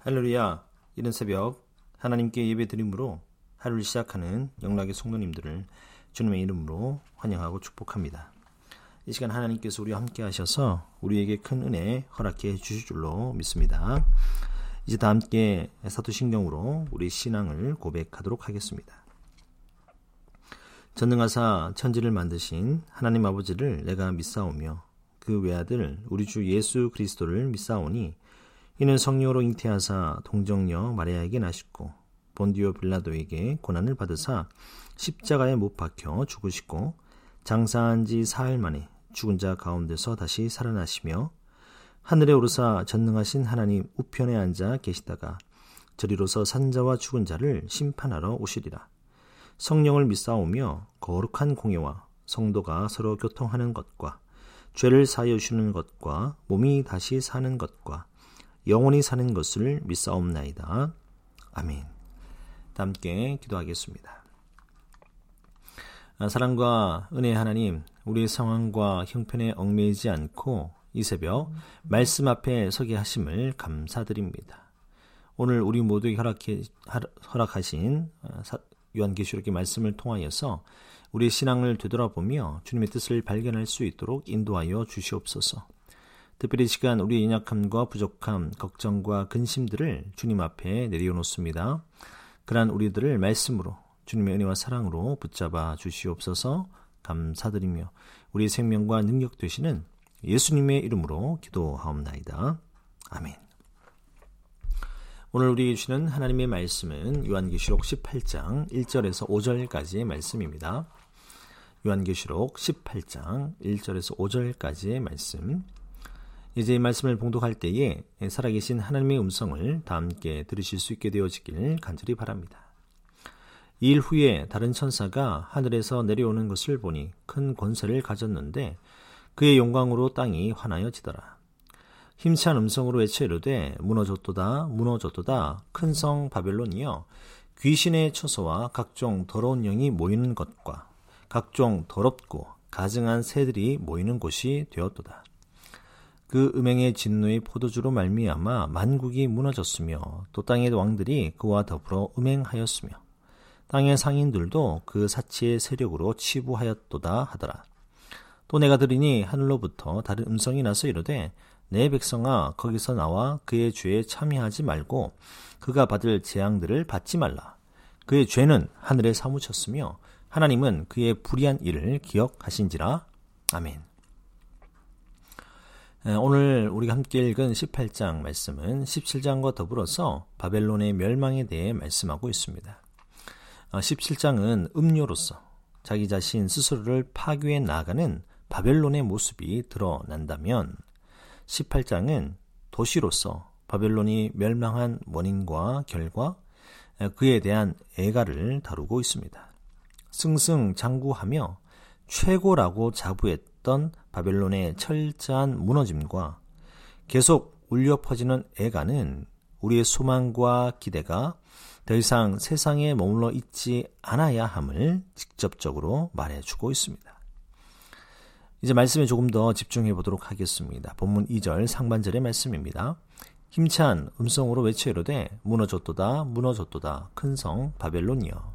할렐루야. 이른 새벽 하나님께 예배드림으로 하루를 시작하는 영락의 성도님들을 주님의 이름으로 환영하고 축복합니다. 이 시간 하나님께서 우리와 함께 하셔서 우리에게 큰 은혜 허락해 주실 줄로 믿습니다. 이제 다 함께 사도신경으로 우리 신앙을 고백하도록 하겠습니다. 전능하사 천지를 만드신 하나님 아버지를 내가 믿사오며 그 외아들 우리 주 예수 그리스도를 믿사오니 이는 성령으로 잉태하사 동정녀 마리아에게 나시고 본디오 빌라도에게 고난을 받으사 십자가에 못 박혀 죽으시고 장사한 지 사흘 만에 죽은 자 가운데서 다시 살아나시며 하늘에 오르사 전능하신 하나님 우편에 앉아 계시다가 저리로서 산자와 죽은 자를 심판하러 오시리라. 성령을 믿사오며 거룩한 공예와 성도가 서로 교통하는 것과 죄를 사하여 주시는 것과 몸이 다시 사는 것과 영원히 사는 것을 믿사옵나이다. 아멘. 함께 기도하겠습니다. 사랑과 은혜의 하나님, 우리의 상황과 형편에 얽매이지 않고 이 새벽 말씀 앞에 서게 하심을 감사드립니다. 오늘 우리 모두에게 허락하신 요한계시록의 말씀을 통하여서 우리의 신앙을 되돌아보며 주님의 뜻을 발견할 수 있도록 인도하여 주시옵소서. 특별히 이 시간 우리의 연약함과 부족함, 걱정과 근심들을 주님 앞에 내려놓습니다. 그러한 우리들을 말씀으로 주님의 은혜와 사랑으로 붙잡아 주시옵소서. 감사드리며 우리의 생명과 능력 되시는 예수님의 이름으로 기도하옵나이다. 아멘. 오늘 우리에게 주시는 하나님의 말씀은 요한계시록 18장 1절에서 5절까지의 말씀입니다. 요한계시록 18장 1절에서 5절까지의 말씀. 이제 이 말씀을 봉독할 때에 살아계신 하나님의 음성을 다 함께 들으실 수 있게 되어지길 간절히 바랍니다. 이 일 후에 다른 천사가 하늘에서 내려오는 것을 보니 큰 권세를 가졌는데 그의 영광으로 땅이 환하여지더라. 힘찬 음성으로 외쳐 이르되 무너졌도다 무너졌도다 큰 성 바벨론이여 귀신의 처소와 각종 더러운 영이 모이는 것과 각종 더럽고 가증한 새들이 모이는 곳이 되었도다. 그 음행의 진노의 포도주로 말미암아 만국이 무너졌으며 또 땅의 왕들이 그와 더불어 음행하였으며 땅의 상인들도 그 사치의 세력으로 치부하였도다 하더라. 또 내가 들으니 하늘로부터 다른 음성이 나서 이르되 내 백성아 거기서 나와 그의 죄에 참여하지 말고 그가 받을 재앙들을 받지 말라. 그의 죄는 하늘에 사무쳤으며 하나님은 그의 불의한 일을 기억하신지라. 아멘. 오늘 우리가 함께 읽은 18장 말씀은 17장과 더불어서 바벨론의 멸망에 대해 말씀하고 있습니다. 17장은 음료로서 자기 자신 스스로를 파괴해 나아가는 바벨론의 모습이 드러난다면 18장은 도시로서 바벨론이 멸망한 원인과 결과, 그에 대한 애가를 다루고 있습니다. 승승장구하며 최고라고 자부했던 바벨론의 철저한 무너짐과 계속 울려 퍼지는 애가는 우리의 소망과 기대가 더 이상 세상에 머물러 있지 않아야 함을 직접적으로 말해주고 있습니다. 이제 말씀에 조금 더 집중해 보도록 하겠습니다. 본문 2절 상반절의 말씀입니다. 힘찬 음성으로 외쳐 이르되 무너졌도다 무너졌도다 큰 성 바벨론이여.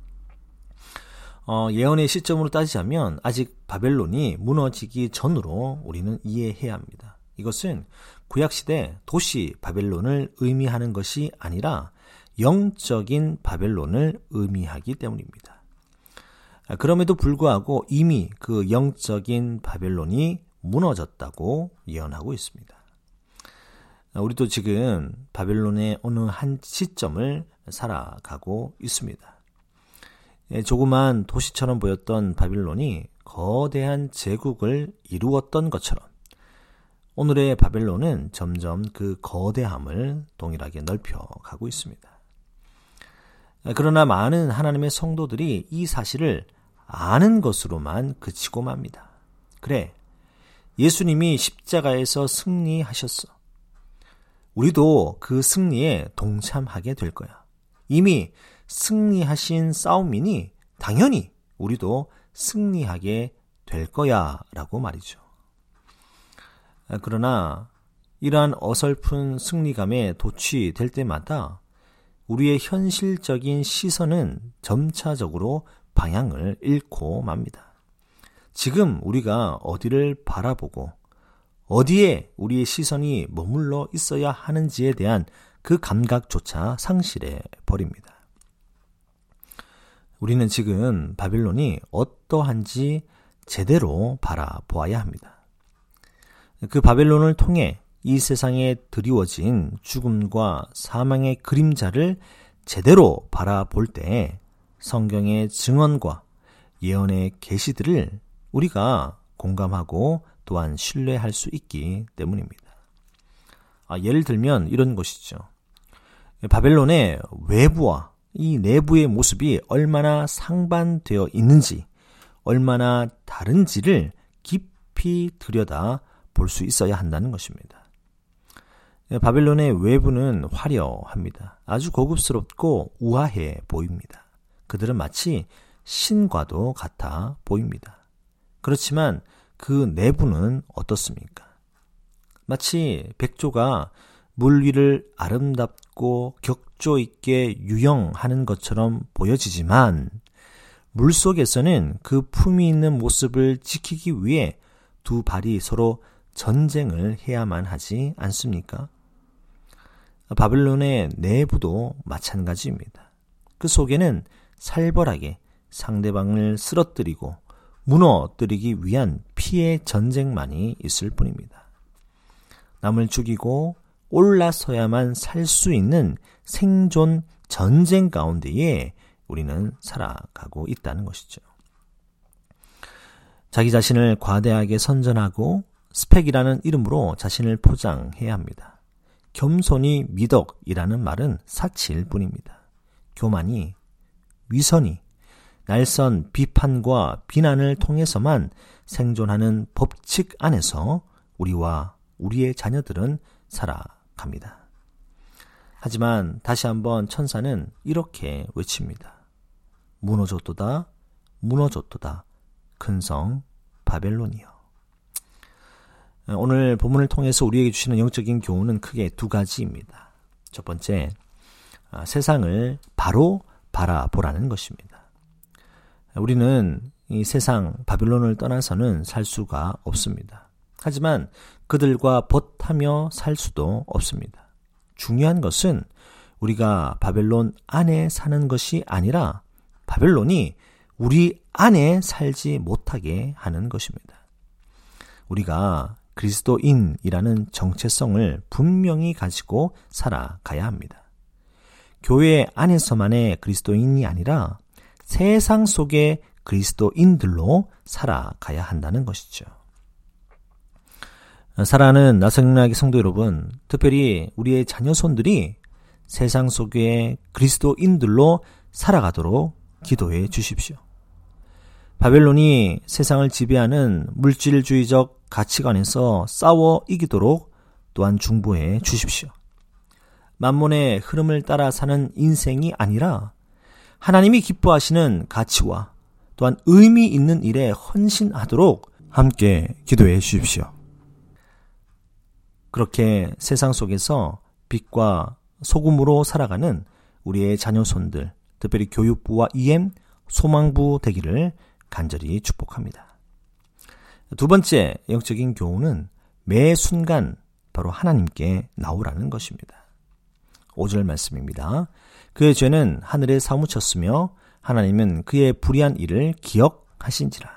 예언의 시점으로 따지자면 아직 바벨론이 무너지기 전으로 우리는 이해해야 합니다. 이것은 구약시대 도시 바벨론을 의미하는 것이 아니라 영적인 바벨론을 의미하기 때문입니다. 그럼에도 불구하고 이미 그 영적인 바벨론이 무너졌다고 예언하고 있습니다. 우리도 지금 바벨론의 어느 한 시점을 살아가고 있습니다. 조그만 도시처럼 보였던 바벨론이 거대한 제국을 이루었던 것처럼 오늘의 바벨론은 점점 그 거대함을 동일하게 넓혀가고 있습니다. 그러나 많은 하나님의 성도들이 이 사실을 아는 것으로만 그치고 맙니다. 그래, 예수님이 십자가에서 승리하셨어. 우리도 그 승리에 동참하게 될 거야. 이미 승리하신 싸움이니 당연히 우리도 승리하게 될 거야 라고 말이죠. 그러나 이러한 어설픈 승리감에 도취될 때마다 우리의 현실적인 시선은 점차적으로 방향을 잃고 맙니다. 지금 우리가 어디를 바라보고 어디에 우리의 시선이 머물러 있어야 하는지에 대한 그 감각조차 상실해 버립니다. 우리는 지금 바빌론이 어떠한지 제대로 바라보아야 합니다. 그 바벨론을 통해 이 세상에 드리워진 죽음과 사망의 그림자를 제대로 바라볼 때 성경의 증언과 예언의 계시들을 우리가 공감하고 또한 신뢰할 수 있기 때문입니다. 예를 들면 이런 것이죠. 바벨론의 외부와 이 내부의 모습이 얼마나 상반되어 있는지, 얼마나 다른지를 깊이 들여다 볼 수 있어야 한다는 것입니다. 바벨론의 외부는 화려합니다. 아주 고급스럽고 우아해 보입니다. 그들은 마치 신과도 같아 보입니다. 그렇지만 그 내부는 어떻습니까? 마치 백조가 물 위를 아름답고 격조 있게 유영하는 것처럼 보여지지만 물속에서는 그 품위 있는 모습을 지키기 위해 두 발이 서로 전쟁을 해야만 하지 않습니까? 바벨론의 내부도 마찬가지입니다. 그 속에는 살벌하게 상대방을 쓰러뜨리고 무너뜨리기 위한 피해 전쟁만이 있을 뿐입니다. 남을 죽이고 올라서야만 살 수 있는 생존 전쟁 가운데에 우리는 살아가고 있다는 것이죠. 자기 자신을 과대하게 선전하고 스펙이라는 이름으로 자신을 포장해야 합니다. 겸손이 미덕이라는 말은 사치일 뿐입니다. 교만이, 위선이, 날선 비판과 비난을 통해서만 생존하는 법칙 안에서 우리와 우리의 자녀들은 살아갑니다. 하지만 다시 한번 천사는 이렇게 외칩니다. 무너졌도다, 무너졌도다, 큰 성 바벨론이여. 오늘 본문을 통해서 우리에게 주시는 영적인 교훈은 크게 두 가지입니다. 첫 번째, 세상을 바로 바라보라는 것입니다. 우리는 이 세상 바벨론을 떠나서는 살 수가 없습니다. 하지만 그들과 벗하며 살 수도 없습니다. 중요한 것은 우리가 바벨론 안에 사는 것이 아니라 바벨론이 우리 안에 살지 못하게 하는 것입니다. 우리가 그리스도인이라는 정체성을 분명히 가지고 살아가야 합니다. 교회 안에서만의 그리스도인이 아니라 세상 속의 그리스도인들로 살아가야 한다는 것이죠. 사랑하는 나성락의 성도 여러분, 특별히 우리의 자녀손들이 세상 속의 그리스도인들로 살아가도록 기도해 주십시오. 바벨론이 세상을 지배하는 물질주의적 가치관에서 싸워 이기도록 또한 중보해 주십시오. 만몬의 흐름을 따라 사는 인생이 아니라 하나님이 기뻐하시는 가치와 또한 의미 있는 일에 헌신하도록 함께 기도해 주십시오. 그렇게 세상 속에서 빛과 소금으로 살아가는 우리의 자녀손들, 특별히 교육부와 EM, 소망부 되기를 간절히 축복합니다. 두 번째 영적인 교훈은 매 순간 바로 하나님께 나오라는 것입니다. 5절 말씀입니다. 그의 죄는 하늘에 사무쳤으며 하나님은 그의 불의한 일을 기억하신지라.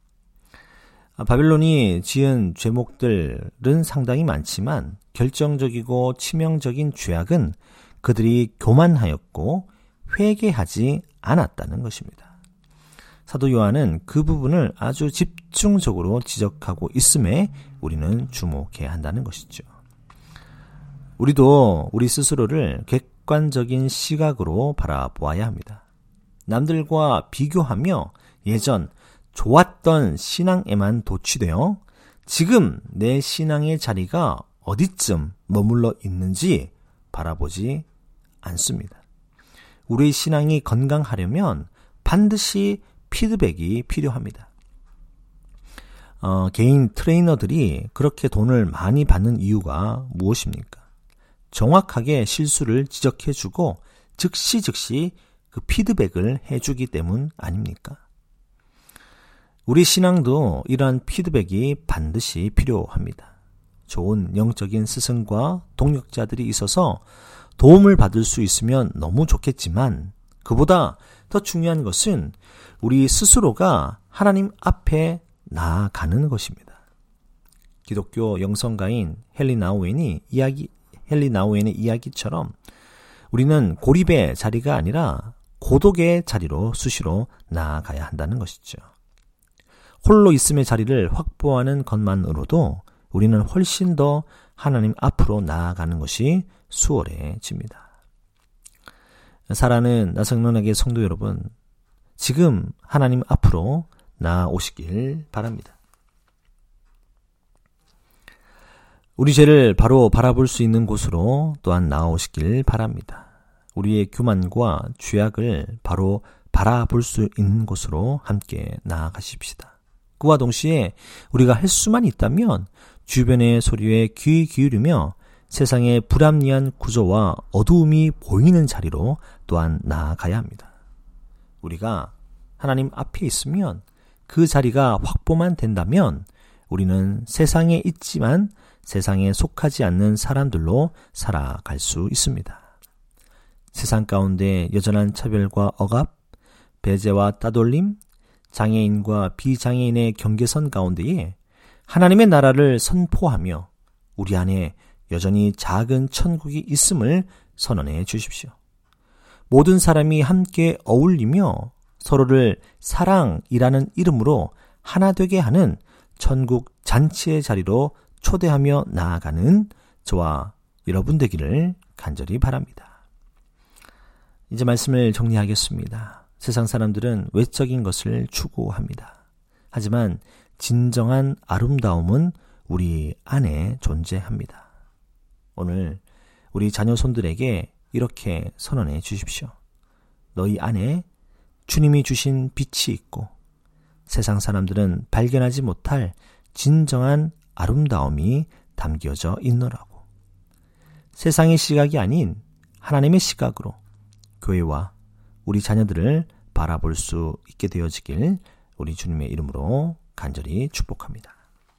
바벨론이 지은 죄목들은 상당히 많지만 결정적이고 치명적인 죄악은 그들이 교만하였고 회개하지 않았다는 것입니다. 사도 요한은 그 부분을 아주 집중적으로 지적하고 있음에 우리는 주목해야 한다는 것이죠. 우리도 우리 스스로를 객관적인 시각으로 바라보아야 합니다. 남들과 비교하며 예전 좋았던 신앙에만 도취되어 지금 내 신앙의 자리가 어디쯤 머물러 있는지 바라보지 않습니다. 우리의 신앙이 건강하려면 반드시 피드백이 필요합니다. 개인 트레이너들이 그렇게 돈을 많이 받는 이유가 무엇입니까? 정확하게 실수를 지적해주고 즉시 그 피드백을 해주기 때문 아닙니까? 우리 신앙도 이러한 피드백이 반드시 필요합니다. 좋은 영적인 스승과 동역자들이 있어서 도움을 받을 수 있으면 너무 좋겠지만 그보다 더 중요한 것은 우리 스스로가 하나님 앞에 나아가는 것입니다. 기독교 영성가인 헨리 나우엔의 이야기처럼 우리는 고립의 자리가 아니라 고독의 자리로 수시로 나아가야 한다는 것이죠. 홀로 있음의 자리를 확보하는 것만으로도 우리는 훨씬 더 하나님 앞으로 나아가는 것이 수월해집니다. 사랑하는 나성론학의 성도 여러분, 지금 하나님 앞으로 나아오시길 바랍니다. 우리 죄를 바로 바라볼 수 있는 곳으로 또한 나아오시길 바랍니다. 우리의 교만과 죄악을 바로 바라볼 수 있는 곳으로 함께 나아가십시다. 그와 동시에 우리가 할 수만 있다면 주변의 소리에 귀 기울이며 세상의 불합리한 구조와 어두움이 보이는 자리로 또한 나아가야 합니다. 우리가 하나님 앞에 있으면 그 자리가 확보만 된다면 우리는 세상에 있지만 세상에 속하지 않는 사람들로 살아갈 수 있습니다. 세상 가운데 여전한 차별과 억압, 배제와 따돌림, 장애인과 비장애인의 경계선 가운데에 하나님의 나라를 선포하며 우리 안에 여전히 작은 천국이 있음을 선언해 주십시오. 모든 사람이 함께 어울리며 서로를 사랑이라는 이름으로 하나 되게 하는 천국 잔치의 자리로 초대하며 나아가는 저와 여러분 되기를 간절히 바랍니다. 이제 말씀을 정리하겠습니다. 세상 사람들은 외적인 것을 추구합니다. 하지만 진정한 아름다움은 우리 안에 존재합니다. 오늘 우리 자녀손들에게 이렇게 선언해 주십시오. 너희 안에 주님이 주신 빛이 있고 세상 사람들은 발견하지 못할 진정한 아름다움이 담겨져 있노라고. 세상의 시각이 아닌 하나님의 시각으로 교회와 우리 자녀들을 바라볼 수 있게 되어지길 우리 주님의 이름으로 간절히 축복합니다.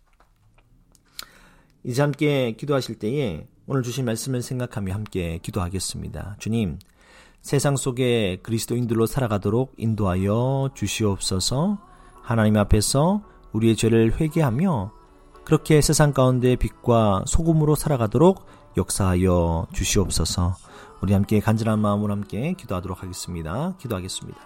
이제 함께 기도하실 때에 오늘 주신 말씀을 생각하며 함께 기도하겠습니다. 주님, 세상 속에 그리스도인들로 살아가도록 인도하여 주시옵소서. 하나님 앞에서 우리의 죄를 회개하며 그렇게 세상 가운데 빛과 소금으로 살아가도록 역사하여 주시옵소서. 우리 함께 간절한 마음으로 함께 기도하도록 하겠습니다. 기도하겠습니다.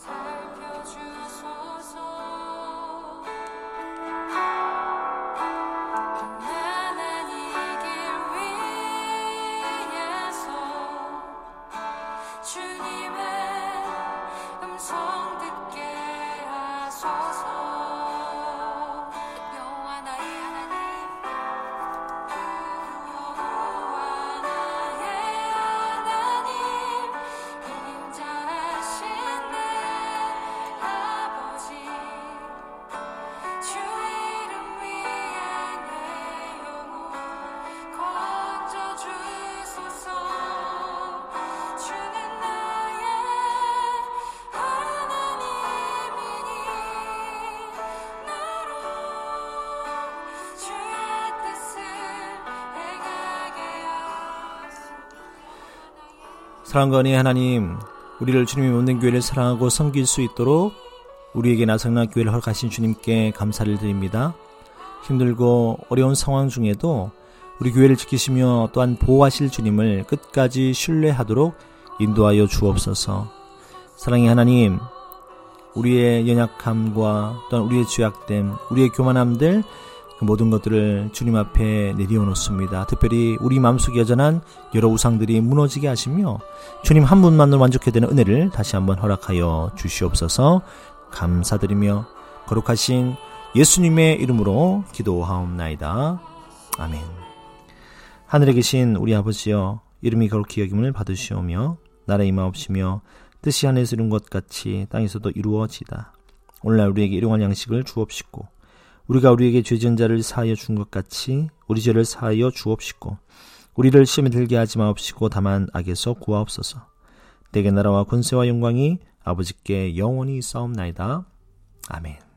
사랑과 은혜의 하나님, 우리를 주님이 모든 교회를 사랑하고 섬길 수 있도록 우리에게 나성난 교회를 허락하신 주님께 감사를 드립니다. 힘들고 어려운 상황 중에도 우리 교회를 지키시며 또한 보호하실 주님을 끝까지 신뢰하도록 인도하여 주옵소서. 사랑의 하나님, 우리의 연약함과 또한 우리의 죄악됨, 우리의 교만함들, 그 모든 것들을 주님 앞에 내려놓습니다. 특별히 우리 마음속에 여전한 여러 우상들이 무너지게 하시며 주님 한 분만으로 만족해야 되는 은혜를 다시 한번 허락하여 주시옵소서. 감사드리며 거룩하신 예수님의 이름으로 기도하옵나이다. 아멘. 하늘에 계신 우리 아버지여, 이름이 거룩히 여김을 받으시오며 나라의 임하옵시며 뜻이 하늘에서 이룬 것 같이 땅에서도 이루어지다. 오늘날 우리에게 일용할 양식을 주옵시고 우리가 우리에게 죄 지은 자를 사하여 준 것 같이 우리 죄를 사하여 주옵시고 우리를 시험에 들게 하지 마옵시고 다만 악에서 구하옵소서. 내게 나라와 권세와 영광이 아버지께 영원히 있사옵나이다. 아멘.